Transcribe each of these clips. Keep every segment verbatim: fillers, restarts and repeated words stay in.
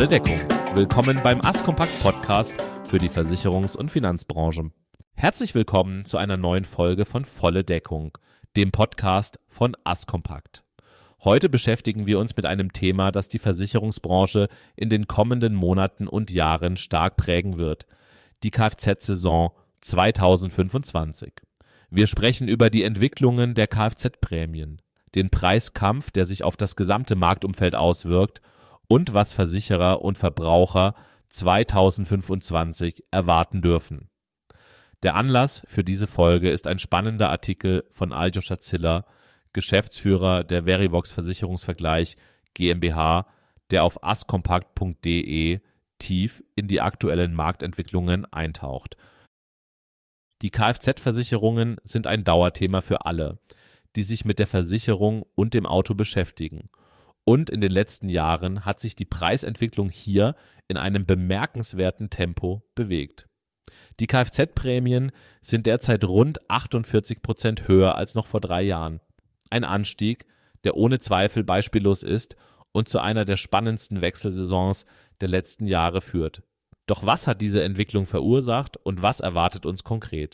Volle Deckung. Willkommen beim Askompakt Podcast für die Versicherungs- und Finanzbranche. Herzlich willkommen zu einer neuen Folge von Volle Deckung, dem Podcast von Askompakt. Heute beschäftigen wir uns mit einem Thema, das die Versicherungsbranche in den kommenden Monaten und Jahren stark prägen wird: die Kfz-Saison zweitausendfünfundzwanzig. Wir sprechen über die Entwicklungen der Kfz-Prämien, den Preiskampf, der sich auf das gesamte Marktumfeld auswirkt, und was Versicherer und Verbraucher zweitausendfünfundzwanzig erwarten dürfen. Der Anlass für diese Folge ist ein spannender Artikel von Aljoscha Ziller, Geschäftsführer der Verivox Versicherungsvergleich GmbH, der auf askompakt punkt de tief in die aktuellen Marktentwicklungen eintaucht. Die Kfz-Versicherungen sind ein Dauerthema für alle, die sich mit der Versicherung und dem Auto beschäftigen. Und in den letzten Jahren hat sich die Preisentwicklung hier in einem bemerkenswerten Tempo bewegt. Die Kfz-Prämien sind derzeit rund achtundvierzig Prozent höher als noch vor drei Jahren. Ein Anstieg, der ohne Zweifel beispiellos ist und zu einer der spannendsten Wechselsaisons der letzten Jahre führt. Doch was hat diese Entwicklung verursacht und was erwartet uns konkret?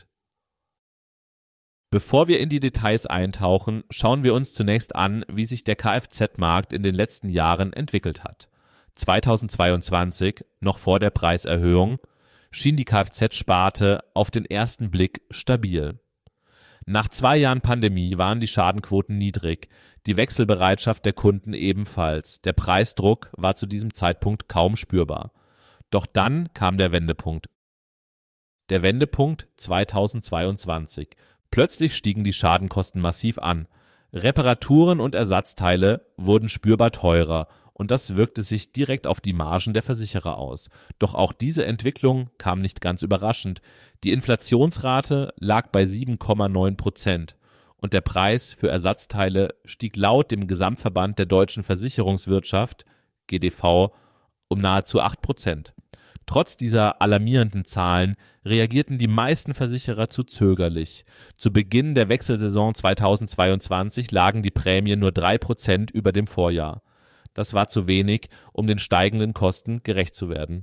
Bevor wir in die Details eintauchen, schauen wir uns zunächst an, wie sich der Kfz-Markt in den letzten Jahren entwickelt hat. zweitausendzweiundzwanzig, noch vor der Preiserhöhung, schien die Kfz-Sparte auf den ersten Blick stabil. Nach zwei Jahren Pandemie waren die Schadenquoten niedrig, die Wechselbereitschaft der Kunden ebenfalls. Der Preisdruck war zu diesem Zeitpunkt kaum spürbar. Doch dann kam der Wendepunkt. Der Wendepunkt zweitausendzweiundzwanzig. Plötzlich stiegen die Schadenkosten massiv an. Reparaturen und Ersatzteile wurden spürbar teurer und das wirkte sich direkt auf die Margen der Versicherer aus. Doch auch diese Entwicklung kam nicht ganz überraschend. Die Inflationsrate lag bei sieben Komma neun Prozent und der Preis für Ersatzteile stieg laut dem Gesamtverband der deutschen Versicherungswirtschaft, G D V, um nahezu acht Prozent. Trotz dieser alarmierenden Zahlen reagierten die meisten Versicherer zu zögerlich. Zu Beginn der Wechselsaison zweitausendzweiundzwanzig lagen die Prämien nur drei Prozent über dem Vorjahr. Das war zu wenig, um den steigenden Kosten gerecht zu werden.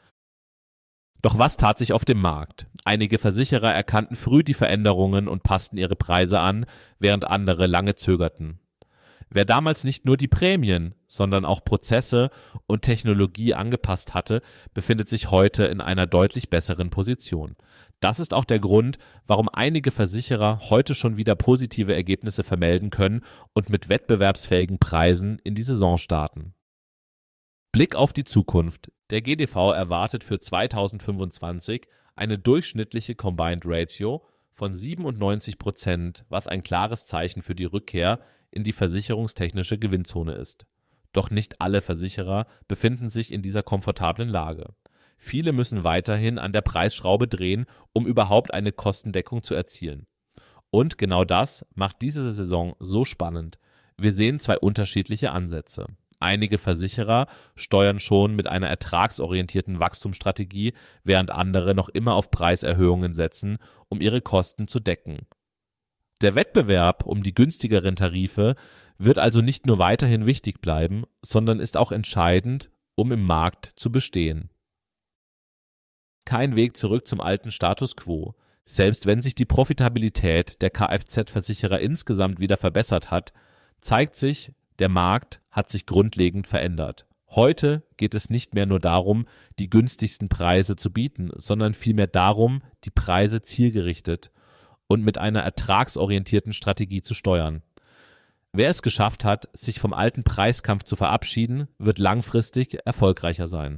Doch was tat sich auf dem Markt? Einige Versicherer erkannten früh die Veränderungen und passten ihre Preise an, während andere lange zögerten. Wer damals nicht nur die Prämien, sondern auch Prozesse und Technologie angepasst hatte, befindet sich heute in einer deutlich besseren Position. Das ist auch der Grund, warum einige Versicherer heute schon wieder positive Ergebnisse vermelden können und mit wettbewerbsfähigen Preisen in die Saison starten. Blick auf die Zukunft. Der G D V erwartet für zweitausendfünfundzwanzig eine durchschnittliche Combined Ratio von siebenundneunzig Prozent, was ein klares Zeichen für die Rückkehr in die versicherungstechnische Gewinnzone ist. Doch nicht alle Versicherer befinden sich in dieser komfortablen Lage. Viele müssen weiterhin an der Preisschraube drehen, um überhaupt eine Kostendeckung zu erzielen. Und genau das macht diese Saison so spannend. Wir sehen zwei unterschiedliche Ansätze. Einige Versicherer steuern schon mit einer ertragsorientierten Wachstumsstrategie, während andere noch immer auf Preiserhöhungen setzen, um ihre Kosten zu decken. Der Wettbewerb um die günstigeren Tarife wird also nicht nur weiterhin wichtig bleiben, sondern ist auch entscheidend, um im Markt zu bestehen. Kein Weg zurück zum alten Status quo. Selbst wenn sich die Profitabilität der Kfz-Versicherer insgesamt wieder verbessert hat, zeigt sich, der Markt hat sich grundlegend verändert. Heute geht es nicht mehr nur darum, die günstigsten Preise zu bieten, sondern vielmehr darum, die Preise zielgerichtet und mit einer ertragsorientierten Strategie zu steuern. Wer es geschafft hat, sich vom alten Preiskampf zu verabschieden, wird langfristig erfolgreicher sein.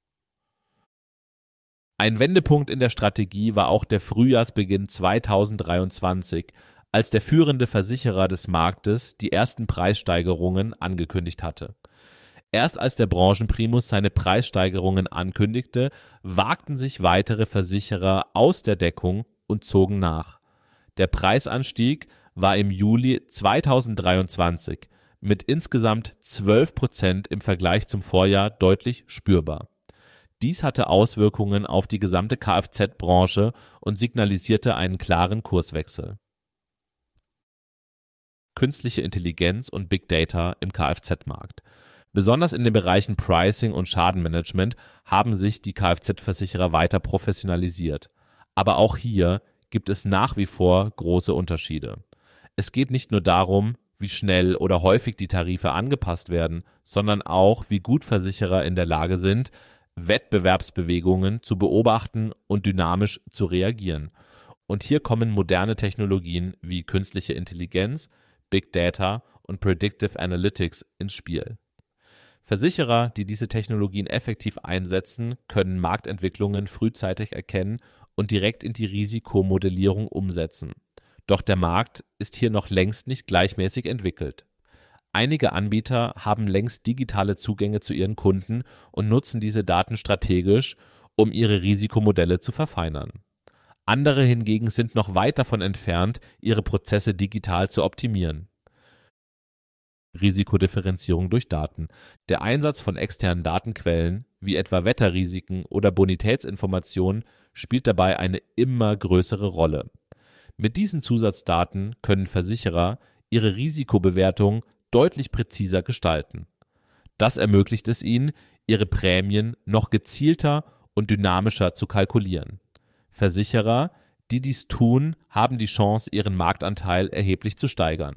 Ein Wendepunkt in der Strategie war auch der Frühjahrsbeginn zweitausenddreiundzwanzig, als der führende Versicherer des Marktes die ersten Preissteigerungen angekündigt hatte. Erst als der Branchenprimus seine Preissteigerungen ankündigte, wagten sich weitere Versicherer aus der Deckung und zogen nach. Der Preisanstieg war im Juli zweitausenddreiundzwanzig mit insgesamt zwölf Prozent im Vergleich zum Vorjahr deutlich spürbar. Dies hatte Auswirkungen auf die gesamte Kfz-Branche und signalisierte einen klaren Kurswechsel. Künstliche Intelligenz und Big Data im Kfz-Markt. Besonders in den Bereichen Pricing und Schadenmanagement haben sich die Kfz-Versicherer weiter professionalisiert. Aber auch hier gibt es nach wie vor große Unterschiede. Es geht nicht nur darum, wie schnell oder häufig die Tarife angepasst werden, sondern auch, wie gut Versicherer in der Lage sind, Wettbewerbsbewegungen zu beobachten und dynamisch zu reagieren. Und hier kommen moderne Technologien wie künstliche Intelligenz, Big Data und Predictive Analytics ins Spiel. Versicherer, die diese Technologien effektiv einsetzen, können Marktentwicklungen frühzeitig erkennen und direkt in die Risikomodellierung umsetzen. Doch der Markt ist hier noch längst nicht gleichmäßig entwickelt. Einige Anbieter haben längst digitale Zugänge zu ihren Kunden und nutzen diese Daten strategisch, um ihre Risikomodelle zu verfeinern. Andere hingegen sind noch weit davon entfernt, ihre Prozesse digital zu optimieren. Risikodifferenzierung durch Daten. Der Einsatz von externen Datenquellen, wie etwa Wetterrisiken oder Bonitätsinformationen, spielt dabei eine immer größere Rolle. Mit diesen Zusatzdaten können Versicherer ihre Risikobewertung deutlich präziser gestalten. Das ermöglicht es ihnen, ihre Prämien noch gezielter und dynamischer zu kalkulieren. Versicherer, die dies tun, haben die Chance, ihren Marktanteil erheblich zu steigern.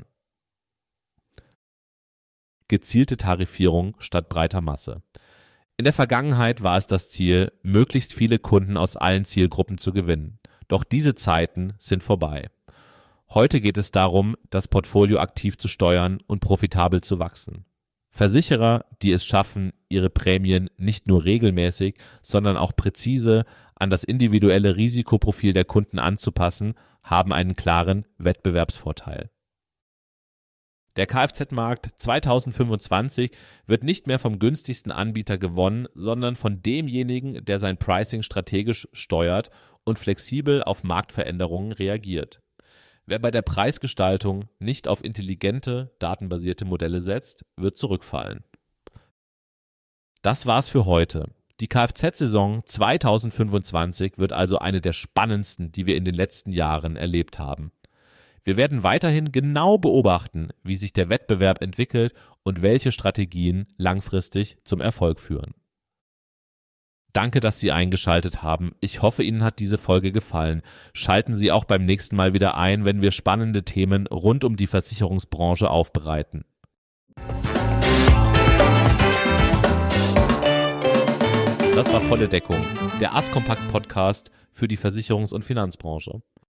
Gezielte Tarifierung statt breiter Masse. In der Vergangenheit war es das Ziel, möglichst viele Kunden aus allen Zielgruppen zu gewinnen. Doch diese Zeiten sind vorbei. Heute geht es darum, das Portfolio aktiv zu steuern und profitabel zu wachsen. Versicherer, die es schaffen, ihre Prämien nicht nur regelmäßig, sondern auch präzise an das individuelle Risikoprofil der Kunden anzupassen, haben einen klaren Wettbewerbsvorteil. Der Kfz-Markt zweitausendfünfundzwanzig wird nicht mehr vom günstigsten Anbieter gewonnen, sondern von demjenigen, der sein Pricing strategisch steuert und flexibel auf Marktveränderungen reagiert. Wer bei der Preisgestaltung nicht auf intelligente, datenbasierte Modelle setzt, wird zurückfallen. Das war's für heute. Die Kfz-Saison zweitausendfünfundzwanzig wird also eine der spannendsten, die wir in den letzten Jahren erlebt haben. Wir werden weiterhin genau beobachten, wie sich der Wettbewerb entwickelt und welche Strategien langfristig zum Erfolg führen. Danke, dass Sie eingeschaltet haben. Ich hoffe, Ihnen hat diese Folge gefallen. Schalten Sie auch beim nächsten Mal wieder ein, wenn wir spannende Themen rund um die Versicherungsbranche aufbereiten. Das war Volle Deckung, der Askompakt-Podcast für die Versicherungs- und Finanzbranche.